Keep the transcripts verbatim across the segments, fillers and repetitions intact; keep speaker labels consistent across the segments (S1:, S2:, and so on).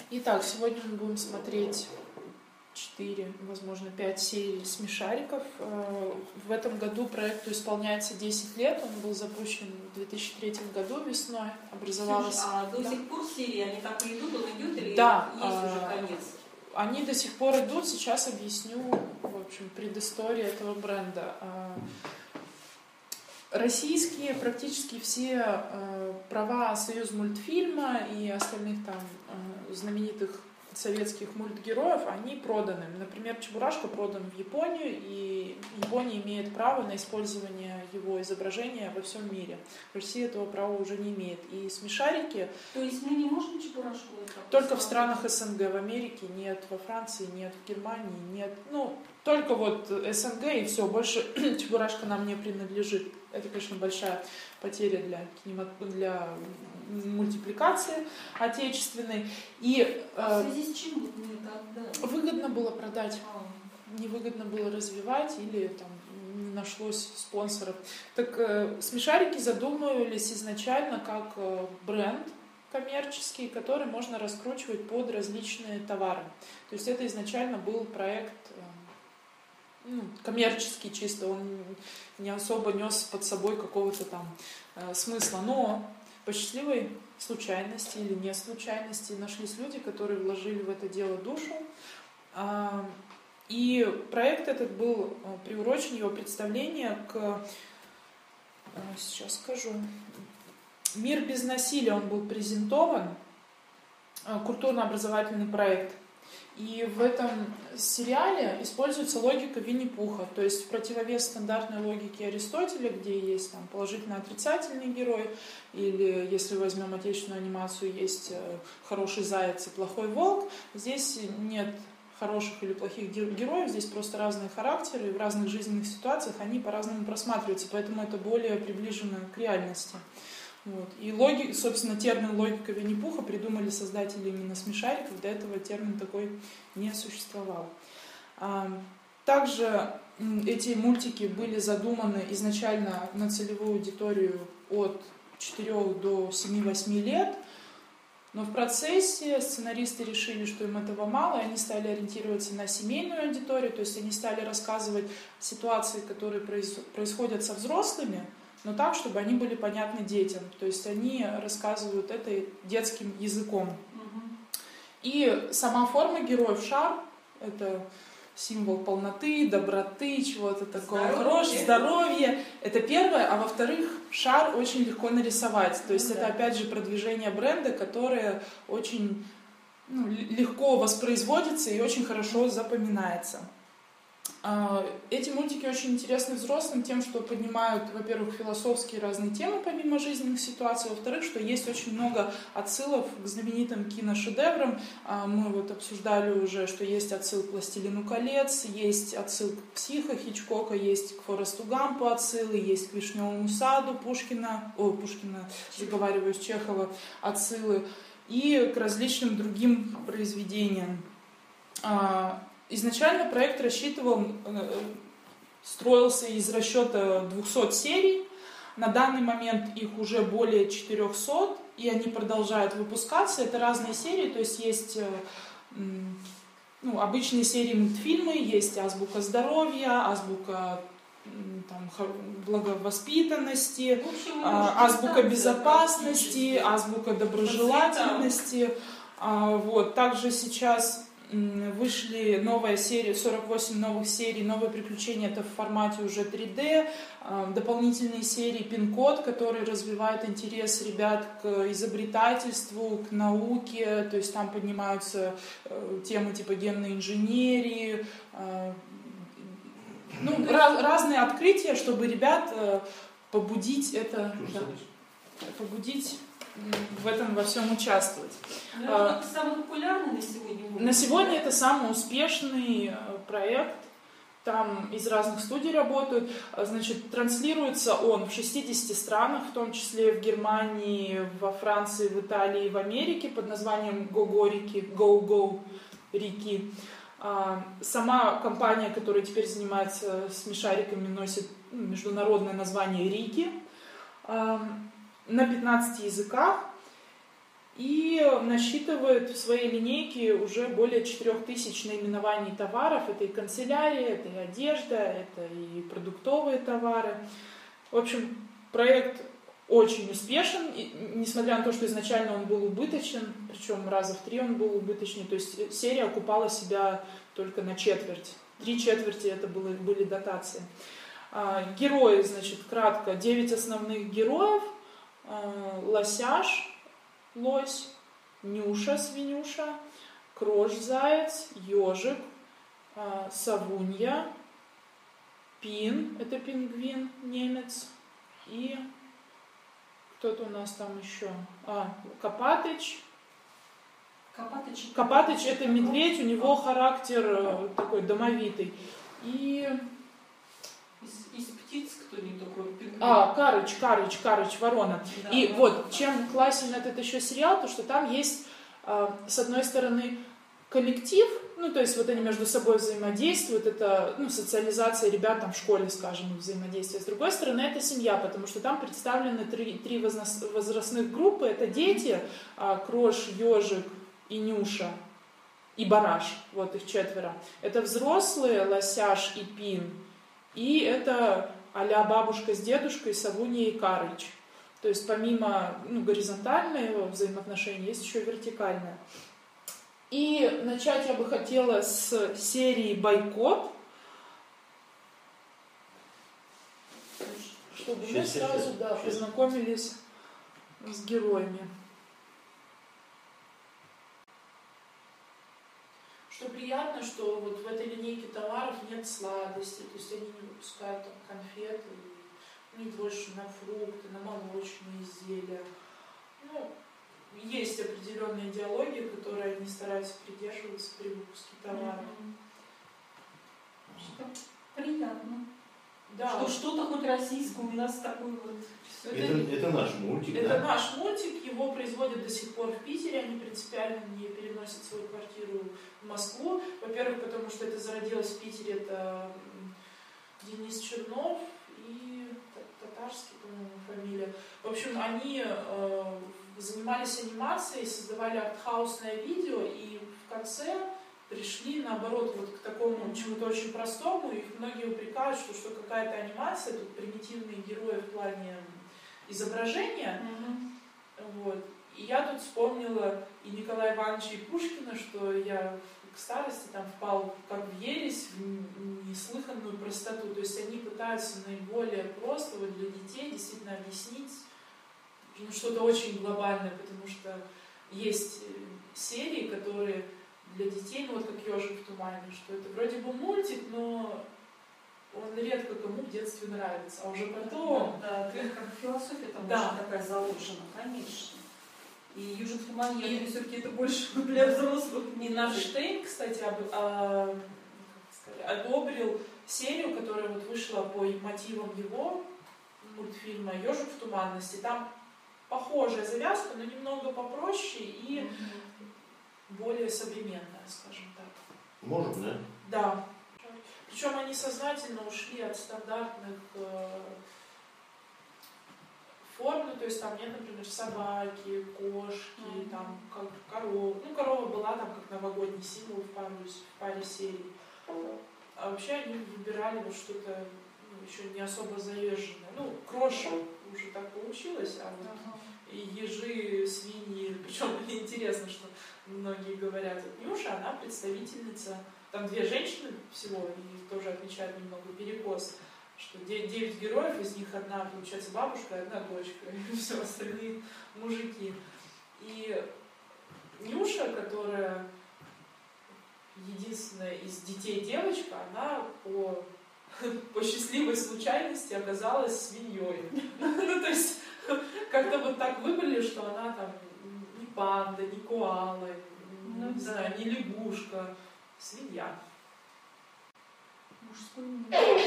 S1: Итак, сегодня мы будем смотреть четыре, возможно, пять серий «Смешариков». В этом году проекту исполняется десять лет. Он был запущен в две тысячи третьем году весной. Образовалась...
S2: Слушай, а до да. сих пор серии, они так и идут, он идет или
S1: да,
S2: есть а... уже конец?
S1: Они до сих пор идут. Сейчас объясню, в общем, предысторию этого бренда. Российские практически все э, права Союзмультфильма и остальных там э, знаменитых советских мультгероев, они проданы. Например, Чебурашка продан в Японию, и Япония имеет право на использование его изображения во всем мире. Россия этого права уже не имеет. И Смешарики...
S2: То есть мы не можем Чебурашку?
S1: Только в странах СНГ. В Америке нет, во Франции нет, в Германии нет. Ну, только вот СНГ и все. Больше Чебурашка нам не принадлежит. Это, конечно, большая потеря для, кинемат... для мультипликации отечественной. И,
S2: а в связи с чем вот мы это отдали?
S1: Выгодно было продать,
S2: а.
S1: невыгодно было развивать или там не нашлось спонсоров. Так э, Смешарики задумывались изначально как э, бренд коммерческий, который можно раскручивать под различные товары. То есть это изначально был проект э, ну, коммерческий чисто, он не особо нес под собой какого-то там э, смысла. Но по счастливой случайности или не случайности нашлись люди, которые вложили в это дело душу. Э, и проект этот был э, приурочен, его представление к, э, сейчас скажу, «Мир без насилия», он был презентован, э, культурно-образовательный проект. И в этом сериале используется логика Винни-Пуха, то есть в противовес стандартной логике Аристотеля, где есть там положительно-отрицательный герой, или если возьмем отечественную анимацию, есть хороший заяц и плохой волк, здесь нет хороших или плохих героев, здесь просто разные характеры, и в разных жизненных ситуациях они по-разному просматриваются, поэтому это более приближено к реальности. Вот. И логи, собственно, термин «логика Винни-Пуха» придумали создатели именно Смешариков, до этого термин такой не существовал. Также эти мультики были задуманы изначально на целевую аудиторию от четырёх до семи-восьми лет, но в процессе сценаристы решили, что им этого мало, и они стали ориентироваться на семейную аудиторию, то есть они стали рассказывать ситуации, которые происходят со взрослыми, но так, чтобы они были понятны детям. То есть они рассказывают это детским языком. Угу. И сама форма героев шар — это символ полноты, доброты, чего-то такого хорошего, здоровья. Это первое. А во-вторых, шар очень легко нарисовать. То есть ну, это, да. опять же, продвижение бренда, которое очень ну, легко воспроизводится и очень хорошо запоминается. Эти мультики очень интересны взрослым тем, что поднимают, во-первых, философские разные темы помимо жизненных ситуаций, во-вторых, что есть очень много отсылов к знаменитым киношедеврам. Мы вот обсуждали уже, что есть отсыл к «Властелину колец», есть отсыл к «Психо» Хичкока, есть к «Форесту Гампу» отсылы, есть к «Вишневому саду» Пушкина, о, Пушкина, заговариваюсь, Чехова отсылы, и к различным другим произведениям. Изначально проект рассчитывал, строился из расчета двухсот серий. На данный момент их уже более четырехсот, и они продолжают выпускаться. Это разные серии, то есть есть ну, обычные серии мультфильмы, есть азбука здоровья, азбука там, благовоспитанности, общем, азбука безопасности, азбука доброжелательности. Вот. Также сейчас вышли новая серия, сорок восемь новых серий, новые приключения, это в формате уже три дэ, дополнительные серии «Пин-код», которые развивают интерес ребят к изобретательству, к науке, то есть там поднимаются темы типа генной инженерии, ну, раз, разные открытия, чтобы ребят побудить это, да, побудить в этом во всем участвовать.
S2: Это самый популярный на сегодня?
S1: На сегодня это самый успешный проект. Там из разных студий работают. Значит, транслируется он в шестидесяти странах, в том числе в Германии, во Франции, в Италии, в Америке под названием «Го-Го Рики», «Go-Go Рики». Сама компания, которая теперь занимается смешариками, носит международное название «Рики». На пятнадцати языках. и насчитывает в своей линейке уже более четырех тысяч наименований товаров. Это и канцелярия, это и одежда, это и продуктовые товары. В общем, проект очень успешен, и, несмотря на то, что изначально он был убыточен, причем раза в три он был убыточный, то есть серия окупала себя только на четверть. Три четверти это были, были дотации. А, герои, значит, кратко, девять основных героев. А, Лосяш, лось, Нюша, свинюша, Крош, заяц, ежик, а, Савунья, Пин, это пингвин, немец, и кто-то у нас там еще, а, Копатыч.
S2: Копатыч.
S1: Копатыч это медведь, у него характер такой домовитый. И...
S2: Из, из птиц кто-нибудь такой пингвин.
S1: А, Карыч, Карыч, Карыч, ворона.
S2: Да,
S1: и
S2: да.
S1: вот, чем классен этот еще сериал, то что там есть, с одной стороны, коллектив, ну, то есть вот они между собой взаимодействуют, это, ну, социализация ребят там в школе, скажем, взаимодействие. С другой стороны, это семья, потому что там представлены три, три возрастных группы, это дети, Крош, ежик и Нюша, и Бараш, вот их четверо. Это взрослые, Лосяш и Пин, и это а-ля бабушка с дедушкой, Савунья и Карыч. То есть помимо, ну, горизонтального взаимоотношения, есть еще вертикальное. И начать я бы хотела с серии «Бойкот», чтобы мы сразу, да, познакомились с героями. Что приятно, что вот в этой линейке товаров нет сладостей, то есть они не выпускают там конфеты, у них больше на фрукты, на молочные изделия. Ну, есть определенные идеологии, которые они стараются придерживаться при выпуске товаров.
S2: Что приятно.
S1: Да.
S2: Что что-то хоть российское у нас такое вот.
S3: Это, это, это наш мультик,
S1: это
S3: да?
S1: наш мультик, его производят до сих пор в Питере, они принципиально не переносят свою квартиру в Москву. Во-первых, потому что это зародилось в Питере, это Денис Чернов и Татарский, по-моему, фамилия. В общем, они э, занимались анимацией, создавали артхаусное видео, и в конце пришли, наоборот, вот к такому чему-то очень простому. Их многие упрекают, что, что какая-то анимация, тут примитивные герои в плане изображения. Mm-hmm. Вот. И я тут вспомнила и Николая Ивановича, и Пушкина, что я к старости там впал как в ересь, в неслыханную простоту. То есть они пытаются наиболее просто вот для детей действительно объяснить ну, что-то очень глобальное, потому что есть серии, которые для детей, ну вот как «Ежик в тумане», что это вроде бы мультик, но он редко кому в детстве нравится. А уже потом...
S2: Да, да, как философия там
S1: да.
S2: очень такая заложена, конечно. И «Ежик в тумане», я думаю, все-таки это больше для взрослых.
S1: И наш Штейн, кстати, об, а, как сказать, одобрил серию, которая вот вышла по мотивам его мультфильма «Ежик в туманности». Там похожая завязка, но немного попроще и mm-hmm. более современная, скажем так.
S3: Может, да?
S1: Да. Причем они сознательно ушли от стандартных э, форм, ну, то есть там нет, например, собаки, кошки, mm-hmm. там как корова. Ну, корова была там как новогодний символ в паре, в паре серий. А вообще они выбирали вот что-то ну, еще не особо заезженное. Ну, Кроша уже так получилось, а вот uh-huh. и ежи, свиньи. Причем интересно, что многие говорят, вот Нюша, она представительница. Там две женщины всего, и тоже отмечают немного перекос, что девять героев, из них одна, получается, бабушка, и одна дочка, и все остальные мужики. И Нюша, которая единственная из детей девочка, она по, по счастливой случайности оказалась свиньей. Ну, то есть, как-то вот так выбрали, что она там не панда, не коала, не знаю, не лягушка. Свинья.
S2: Мужской мир.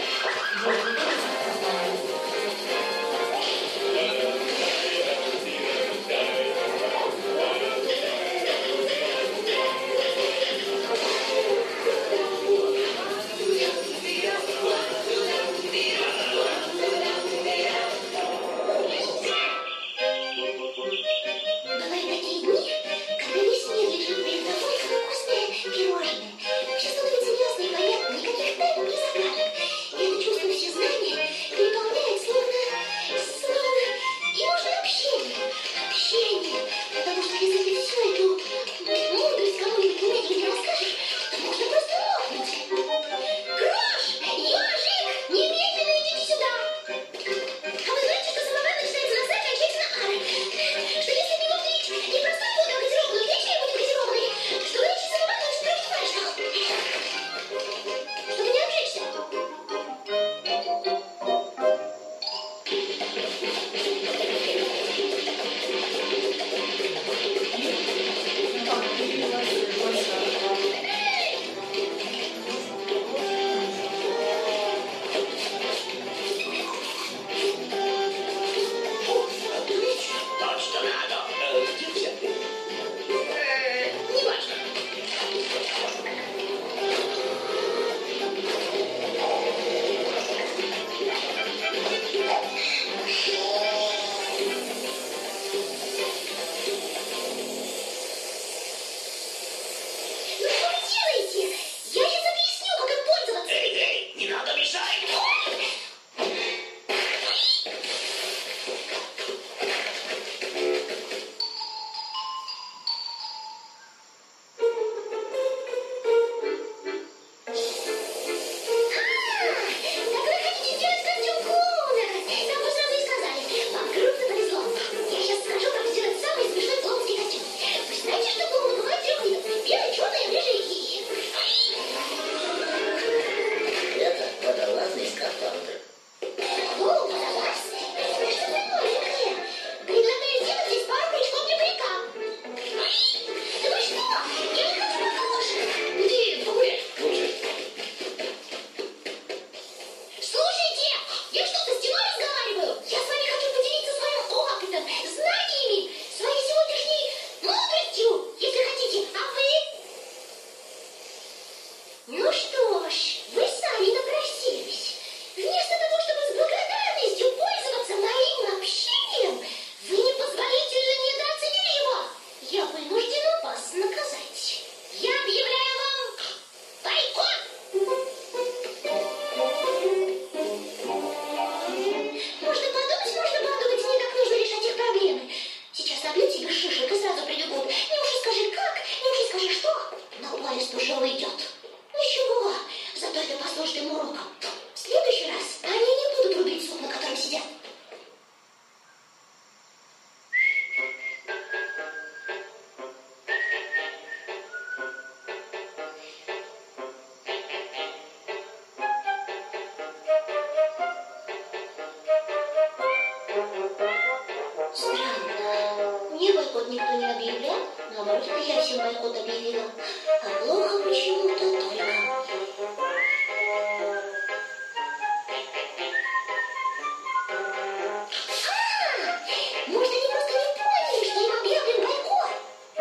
S4: Давай такие А вроде бы я всем бойкот объявила. А плохо почему-то только. А, может, они просто не поняли, что им объявлен бойкот?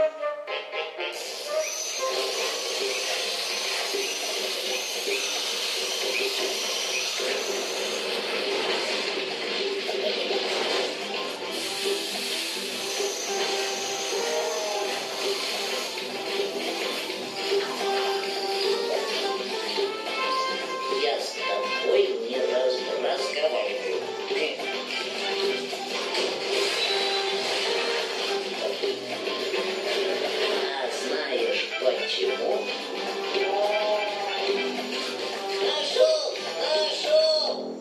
S4: Я с тобой не раз разговариваю. А знаешь почему? Нашел! Нашел!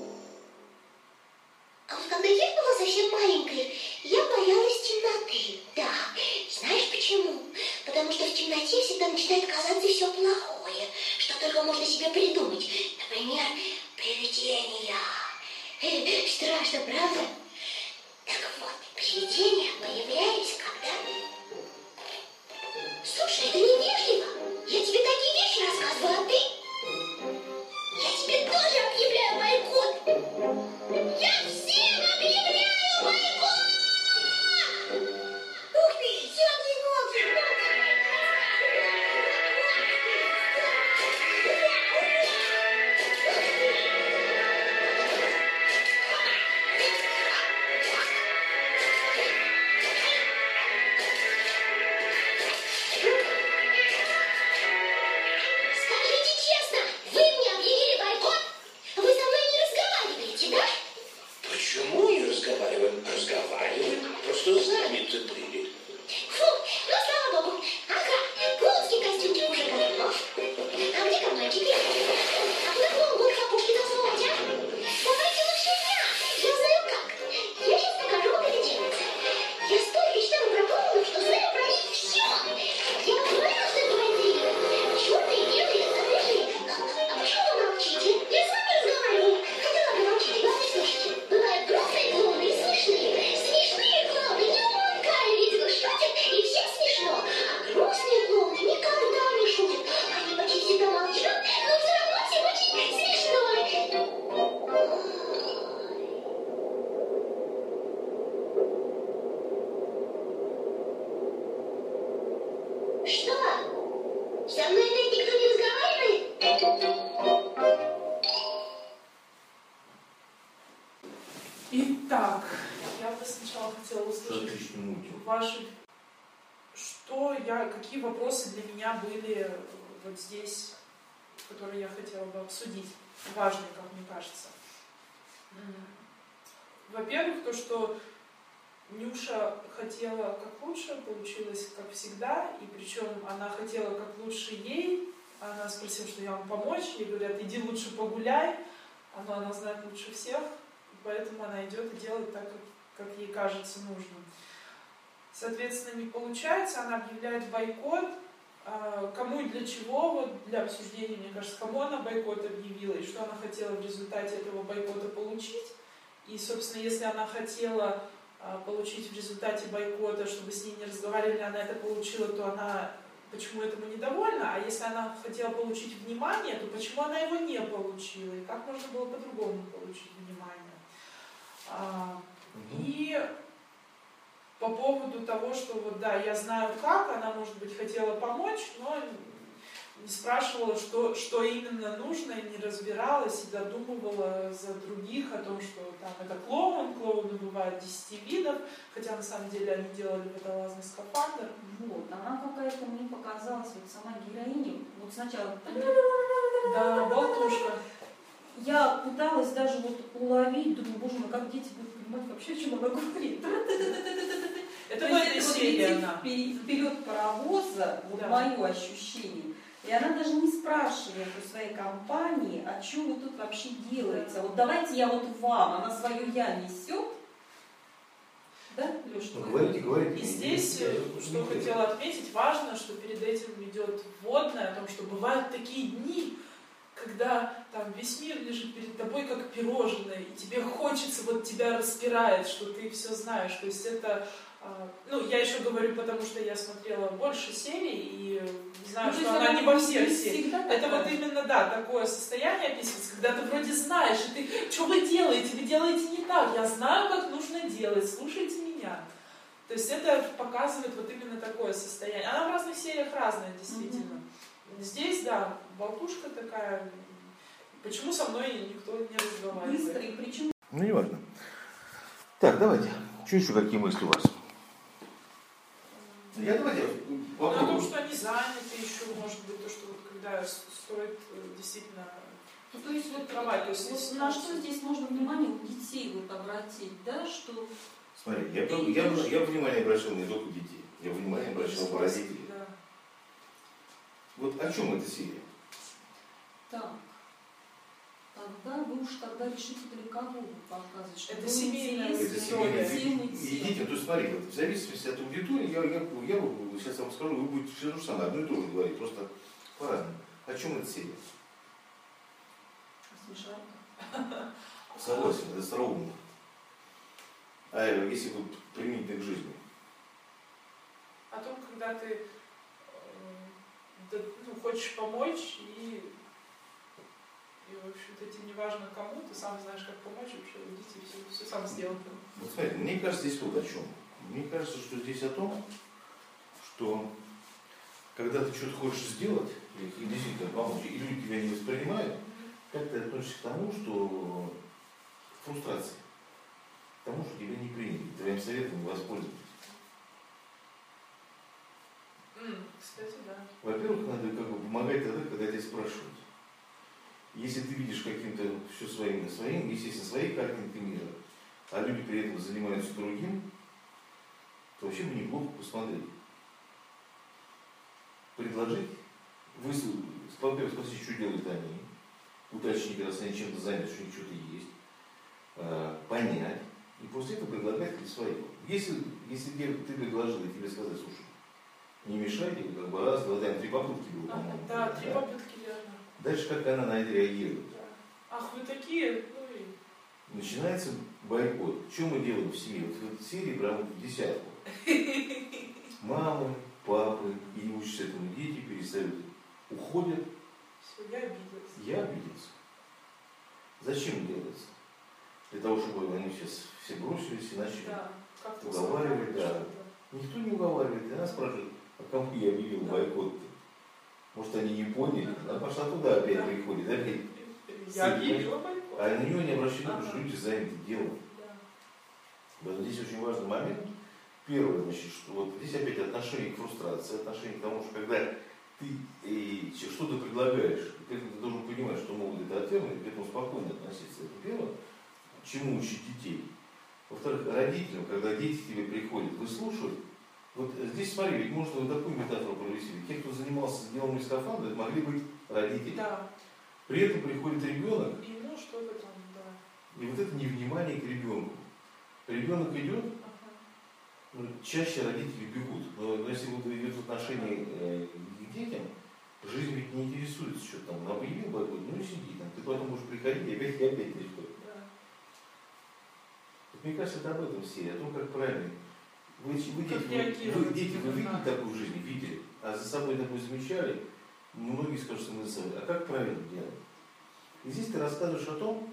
S4: А вот когда я была совсем маленькая, я боялась темноты. Да. Знаешь почему? Потому что в темноте всегда начинает казаться все плохое, что только можно себе придумать. Например, привидения. Э, Страшно, правда? Так вот, привидения появлялись когда... Слушай, это невежливо. Я тебе такие вещи рассказываю, а ты? Я тебе тоже объявляю бойкот. Я всем объявляю бойкот! Ух ты, елки-иголки! Скажите честно, вы мне объявили бойкот? Вы со мной не разговариваете, да?
S5: Почему не разговариваем? Разговариваем. Просто заняты были.
S4: Фу, ну слава богу. Ага, клоунский костюмчик уже готов. А где карманчики? А куда клоун хапушки засунуть, а? Давайте лучше я. Я знаю как. Я сейчас покажу, как это делается. Я столько читала про клоунов, что знаю про них все. Я понимаю, что это бывает. Черные, белые, рыжие. А почему вы молчите? Я с вами разговариваю. Хотела бы молчите, главное слушайте. Бывают грустные клоуны и смешные. Смешные клоуны не умолкают. Я видела, шутят, и всем смешно. А грустные клоуны никогда не шутят. Они почти всегда молчат, но все равно всем очень смешно. Что? Со мной опять никто не разговаривает?
S1: Итак, я бы сначала хотела
S3: Что
S1: услышать
S3: отличный мультик.
S1: ваши... Что я... Какие вопросы для меня были вот здесь, которые я хотела бы обсудить, важные, как мне кажется. М, Во-первых, то, что Нюша хотела как лучше, получилось как всегда, и причем она хотела как лучше ей. Она спросила, что я вам помочь, ей говорят, иди лучше погуляй, но она знает лучше всех, и поэтому она идет и делает так, как, как ей кажется нужным. Соответственно, не получается, она объявляет бойкот. А, Кому и для чего, вот для обсуждения, мне кажется, кому она бойкот объявила и что она хотела в результате этого бойкота получить. И, собственно, если она хотела а, получить в результате бойкота, чтобы с ней не разговаривали, она это получила, то она почему этому недовольна? А если она хотела получить внимание, то почему она его не получила? И как можно было по-другому получить внимание? А, И по поводу того, что вот да, я знаю как, она, может быть, хотела помочь, но не спрашивала, что, что именно нужно, и не разбиралась, и додумывала за других о том, что там это клоун, клоуны бывают десяти видов, хотя на самом деле они делали водолазный скафандр.
S2: Вот, она какая-то мне показалась, вот сама героиня, вот сначала...
S1: Да, болтушка.
S2: Я пыталась даже вот уловить, думаю, боже мой, как дети будут понимать вообще, о чем она говорит.
S1: Это в этой серии она.
S2: Вперед паровоза, вот
S1: Да.
S2: мое ощущение. И она даже не спрашивает у своей компании, а что вы тут вообще делаете. Вот давайте я вот вам, она свое я несет. Да, Леша?
S3: Ну, говорите, говорите.
S1: И здесь, что хотела отметить, важно, что перед этим идет вводное о том, что бывают такие дни, когда там весь мир лежит перед тобой как пирожное, и тебе хочется, вот тебя распирает, что ты все знаешь. То есть это А, ну, я еще говорю, потому что я смотрела больше серий и знаю,
S2: Ну, то
S1: что
S2: есть
S1: она не во
S2: не
S1: всех сериях.
S2: всегда
S1: Это
S2: такая.
S1: вот именно, да, такое состояние описывается, когда ты вроде знаешь, и ты, что вы делаете? Вы делаете не так, я знаю, как нужно делать, слушайте меня. То есть это показывает вот именно такое состояние. Она в разных сериях разная, действительно. Mm-hmm. Здесь, да, болтушка такая. Почему со мной никто не разговаривает?
S2: Быстро, и причем...
S3: Ну, не важно. Так, давайте. Что еще, какие мысли у вас? Я давайте
S1: попробую. Ну, о том, что они заняты еще, может быть, то, что вот когда стоит действительно...
S2: Ну, то есть вот,
S1: кровать, то есть
S2: вот на что здесь можно внимание у детей вот обратить, да, что...
S3: Смотри, я, я, я, я внимание обращал не только детей, я внимание обращал на родителей.
S1: Да.
S3: Вот о чем эта серия?
S2: Так, тогда вы уж тогда решите, для кого вы показываете, что
S1: это семейная
S3: история. И детям, то есть смотри, вот, в зависимости от аудитории, я, я, я, я сейчас вам скажу, вы будете все то же самое, одно и то же говорить, просто по-разному. О чем эта серия?
S2: О смешариках.
S3: Согласен, это остроумно. А если вот применительно к жизни?
S1: О том, когда ты э, ну, хочешь помочь, и, и, в общем-то, тебе не важно кому, ты сам знаешь, как помочь, вообще, идите, все, все сам сделал.
S3: Вот смотри, мне кажется, здесь вот о чем. Мне кажется, что здесь о том, что когда ты что-то хочешь сделать, и действительно помочь, и люди тебя не воспринимают, как ты относишься к тому, что фрустрация, к тому, что тебя не приняли, твоим советом не воспользовались.
S1: Mm, кстати, да.
S3: Во-первых, надо как бы помогать тогда, когда тебя спрашивают. Если ты видишь каким-то все своим, своим, естественно, своей картинкой мира, а люди при этом занимаются другим, то вообще бы неплохо посмотреть. Предложить, выслушать, во-первых, спросить, что делают они, уточнить, раз они чем-то заняты, что у них что-то есть, э, понять, и после этого предлагать для своего. Если, если ты предложил, и тебе сказать, слушай, не мешайте, как бы раз, два, три попытки было,
S1: ага,
S3: по-моему.
S1: да, три да? попытки, верно.
S3: Дальше как она на это реагирует.
S1: Да. Ах, вы такие, ну и...
S3: Начинается бойкот. Что мы делаем в семье? Вот в этой серии прям в десятку. Мамы, папы, и не учатся этому дети, перестают, уходят.
S1: Все, я обиделась.
S3: Я обиделся. Зачем делается? Для того, чтобы они сейчас все бросились и начали
S1: да,
S3: уговаривать. Да. Никто не уговаривает. И она спрашивает, а кому я объявил да. бойкот-то? Может, они не поняли? Она пошла туда опять да. приходит. Опять.
S1: Я объявила бойкот.
S3: А на нее не обращают,
S1: ага.
S3: потому что люди заняты делом.
S1: Да.
S3: Вот здесь очень важный момент. Первое, значит, что вот здесь опять отношение к фрустрации, отношение к тому, что когда ты и, что-то предлагаешь, и ты, ты должен понимать, что могут это отвергнуть, к этому спокойно относиться. Это первое, чему учить детей. Во-вторых, родителям, когда дети к тебе приходят, выслушивают. Вот здесь смотри, ведь можно вот такую метафору провести. Те, кто занимался делом из скафандра, это могли быть родители.
S1: Да.
S3: При этом приходит ребенок.
S1: И ну что-то там, да.
S3: И вот это невнимание к ребенку. Ребенок идет, ну, чаще родители бегут. Но, но если вот идет отношение э, к детям, жизнь ведь не интересуется, что там, она объявил бойкот, ну и сиди там, ты потом будешь приходить и опять, и опять приходит.
S1: Да.
S3: Вот, мне кажется, это об этом серия, о том, как правильно. Вы, вы,
S1: как
S3: дети, вы, вы, дети, вы видели да. такую жизнь, видели, а за собой такую замечали, многие скажут, что мы за собой, а как правильно делать? И здесь ты рассказываешь о том,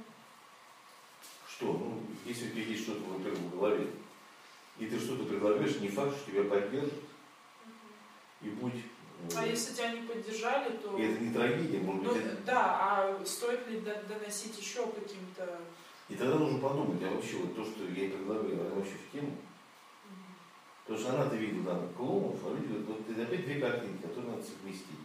S3: что, ну, если у тебя есть что-то, во-первых, в голове, и ты что-то предлагаешь, не факт, что тебя поддержат. Uh-huh. И будь...
S1: А э, если тебя не поддержали, то...
S3: И это не трагедия, может
S1: ну,
S3: быть... Это...
S1: Да, а стоит ли доносить еще каким-то...
S3: И тогда нужно подумать, а вообще вот то, что я ей предлагаю, она вообще в тему. Uh-huh. Потому что она-то видит, да, клоунов, а люди, вот это опять две картинки, которые надо совместить.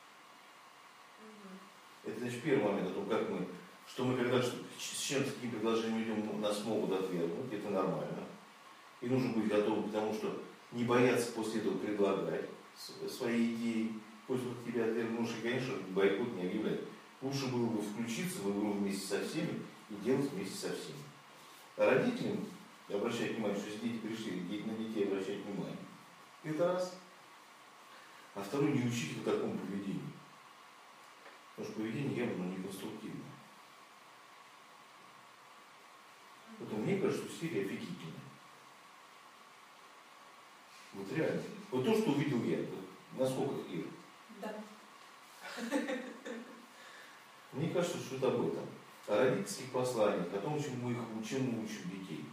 S3: Uh-huh. Это, значит, первый момент о том, как мы... Что мы когда с чем-то таким предложением идем, нас могут отвергнуть, это нормально. И нужно быть готовым к тому, что не бояться после этого предлагать свои идеи. Пусть вот тебя отвергнут, и, конечно, бойкот не объявлять. Лучше было бы включиться в игру вместе со всеми и делать вместе со всеми. А родителям обращать внимание, что если дети пришли, на детей обращать внимание. Это раз. А второе, не учить их такому поведению. Потому что поведение явно не конструктивное. Поэтому мне кажется, что серия офигительная. реально. Вот то, что увидел я, вот насколько Ира.
S2: Да.
S3: Мне кажется, что это об этом. О родительских посланиях, о том, чему мы их учим, мы учим детей.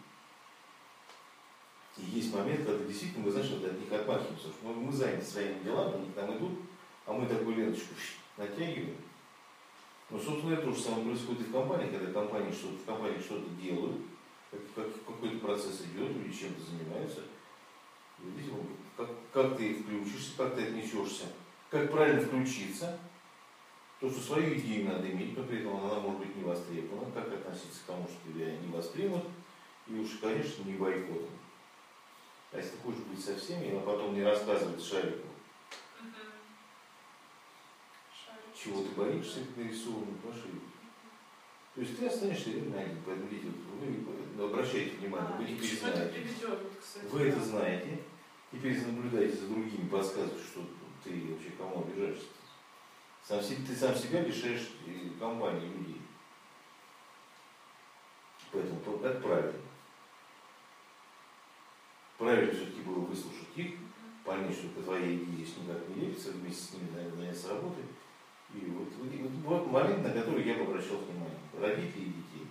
S3: И есть момент, когда действительно, мы, знаешь, вот от них отмахиваемся. Что мы, мы заняты своими делами, они к нам идут, а мы такую ленточку натягиваем. Но, собственно, это то же самое происходит и в компании, когда компании что-то, в компании что-то делают, как, как, какой-то процесс идет, люди чем-то занимаются. Видите, как, как ты включишься, как ты отнесешься, как правильно включиться. То, что свою идею надо иметь, но при этом она может быть не востребована. Как относиться к тому, что тебя не воспримут, и уж, конечно, не бойкотом. А если ты хочешь быть со всеми, а потом не рассказывать шарику,
S1: Мгм. Шарик.
S3: чего ты боишься, как нарисовано по ошибке. То есть ты останешься реально один. Поэтому, видите, вы обращайте внимание,
S1: А,
S3: вы
S1: и к
S3: теперь
S1: чему это
S3: знаете.
S1: приведет, вот, кстати,
S3: Вы
S1: да.
S3: это знаете. Теперь наблюдайте за другими, подсказывайте, что ты вообще кому обижаешься. Сам, се- ты сам себя лишаешь и компании людей. Поэтому то- это правильно. Правильно все-таки было выслушать их, понять, что это твоя идея здесь никак не лепится, вместе с ними, наверное, заняться работой. И вот, вот, и вот, вот момент, на который я бы обращал внимание. Родителей и детей.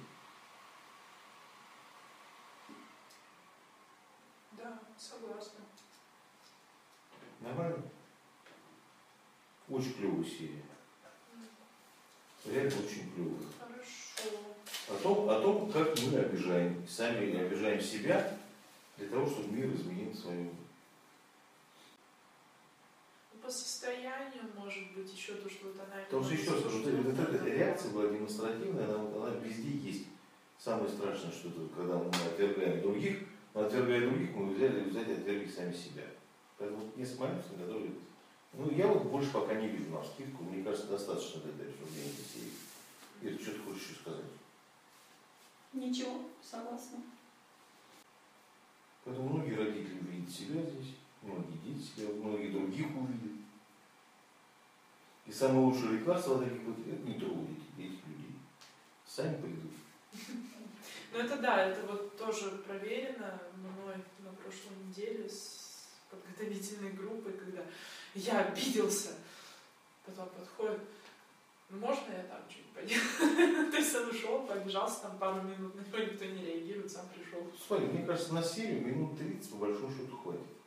S1: Да, согласна.
S3: Нормально? Очень клевая серия. Реально очень клевая.
S1: Хорошо.
S3: О том, о том, как мы обижаем, сами обижаем себя для того, чтобы мир изменил свою.
S1: По состоянию, может быть, еще то, что вот она...
S3: Потому что, еще раз скажу, вот эта, вот эта реакция была демонстративная, она, она везде есть. Самое страшное, что это, когда мы отвергаем других, но отвергая других, мы взяли взять и отвергли сами себя. Поэтому вот несколько моментов, на которые... Ну, я вот больше пока не вижу на скидку, мне кажется, достаточно для обсуждения этой серии. Ира, что ты хочешь еще сказать?
S2: Ничего, согласна.
S3: Поэтому многие родители увидят себя здесь, многие дети себя, многие других увидят. И самое лучшее лекарство от таких вот – это не трогать этих людей. Сами придут.
S1: Ну это да, это вот тоже проверено мной на прошлой неделе с подготовительной группой, когда я обиделся, потом подходит, ну можно я там чуть поделаю? То есть он ушел, побежался, там пару минут, на него никто не реагирует, сам пришел.
S3: Смотри, мне кажется, на серию минут тридцать по большому счету хватит.